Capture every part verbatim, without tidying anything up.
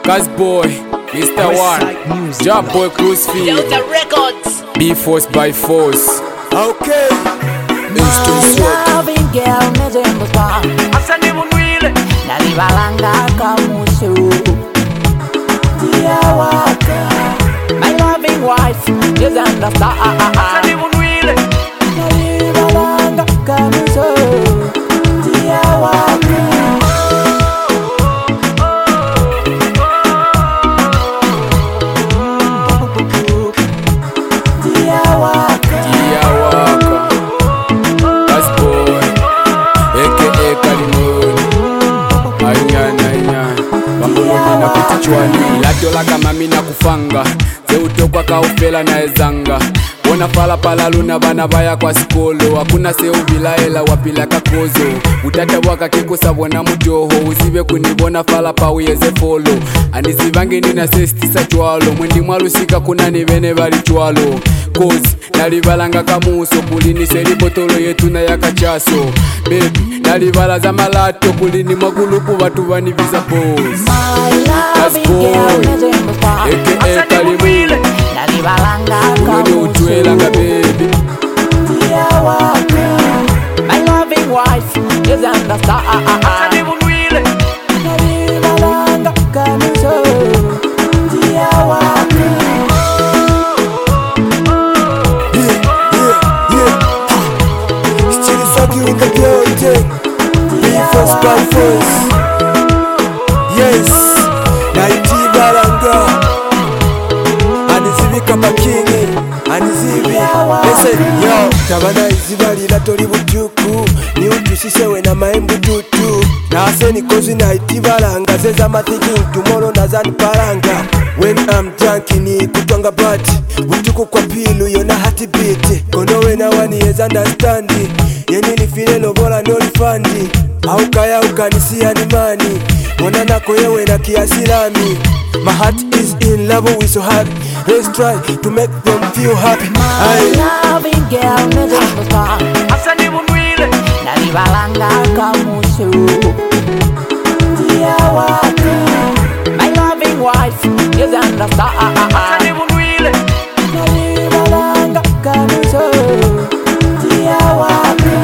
Cuz boy, Mister One, Job boy Crucified, Delta Records, Be Force by Force. Okay. Loving girl nezembuswa Asani munwile nalibalanga kamusu Dia waka My loving wife is understand Asani munwile nalibalanga kamusu Dia waka Dia waka Dia waka, Cuz boy, aka Kalimoni. Ayana ayana, bambuloni na kutichwani. Latola kama mina kufanga, zeutokwa kaufela na ezanga. Wona pala pala luna bana baya kwa skolo. Hakuna seu bilaela wapila kakozo. Utata waka kikosa wana mujoho. Usibe kunibona fala pa uyeze follow. Anisivange nina sesti sa chwalo. Mwendi mwalusika kuna nivene bali chwalo. Kozi, nalibalanga kamuso. Kulini seri botolo yetu na yakachaso. Baby, nalibala za malato. Kulini magulupu watu vaniviza pose. My loving girl nezembuswa Aka Kalimoni. nalibalanga Unoni utuelanga baby. Dia waka My loving wife is understand Asani munwile nalibalanga kamusu Dia waka Yeah, yeah, yeah. Still fucking with the building. Be force by force. Yes. Naiti Balanga. Anizibika makingi. Anizibi. Listen, yo. Tabana izibalira toli butuku. Ni utushisewe na maembu tutu. Na aseni kozi naiti Balanga. Zeza ma thinking tomorrow nazani paranga. When I'm drunk ni kutwanga bati. Butuku kwa pilu yona hati biti. Kono wena wani is understanding. Yeni ni file lobola no refandi. Aukaya ukanisia ni mani. Mwana nako yewe na kiasilami. My heart is in love with so happy. Let's try to make them feel happy. My Aye. loving girl nezembuswa Asani munwile nalibalanga kamusu Dia waka My loving wife is understand Asani munwile nalibalanga kamusu Dia waka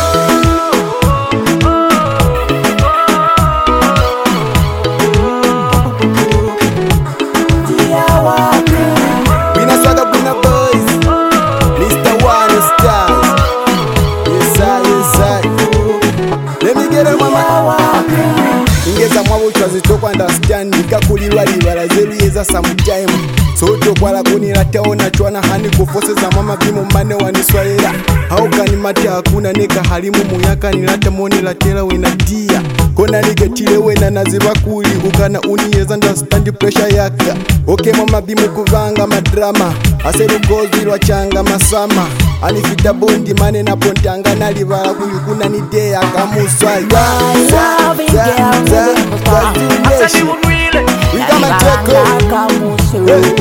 Dia waka Bina Saga Bina Boys. Mister One Stars. Yes, I, yes, I. Let me get a mama. Ingeza mwabu chwazitokwa understand. Nikakulilwa libara zeru yeza sometime. So tokwala kunila taona chwana hani kufose za mama bimo mbane waniswalela. Hauka ni mati hakuna neka halimu muyaka nilata moni la tela wena dia. Kona ligetile wena naziba kuli ukana uni yeza understand pressure yaka. Okay mama bimu kuvanga madrama. Aseru gozi lwa changa masama. Anifita bondi mane na pontanga nalibala kuyukuna nidea kamuswa. My loving girl nezembuswa Asani munwile We gonna take nalibalanga kamusu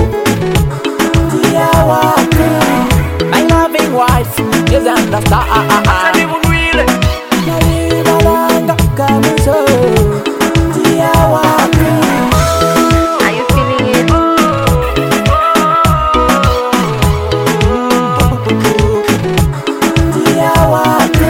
Dia waka My loving wife is understand Asani munwile nalibalanga kamusu Dia waka Are you feeling it? Dia waka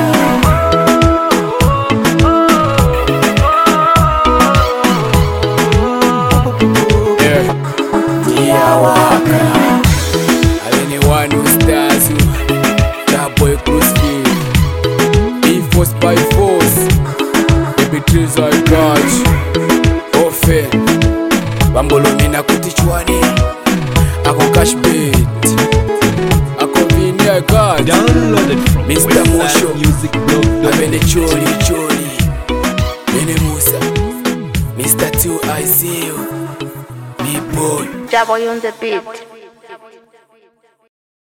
Yeah. Dia waka Anyone who stars you, that boy Crucified, Be Force by Force. Baby trees I got you. Ofe, bambuloni na kutichwani. Ako cash beat, ako vini I got. Downloaded from Mister Mosho, Music Blog. Abene chori chori. Bene Musa, Mister Two I see you. Me boy. Jabba on the beat.